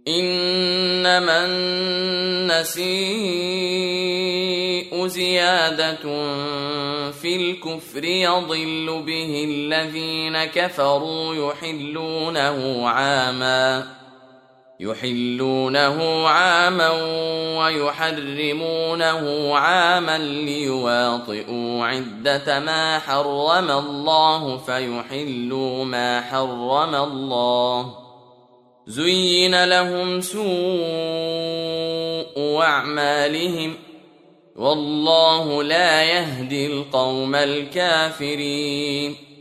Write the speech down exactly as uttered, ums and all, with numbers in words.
إنما النسيء زيادة في الكفر يضل به الذين كفروا يحلونه عاما يحلونه عاما ويحرمونه عاما ليواطئوا عدة ما حرم الله فيحلوا ما حرم الله. زين لهم سوء أعمالهم والله لا يهدي القوم الكافرين.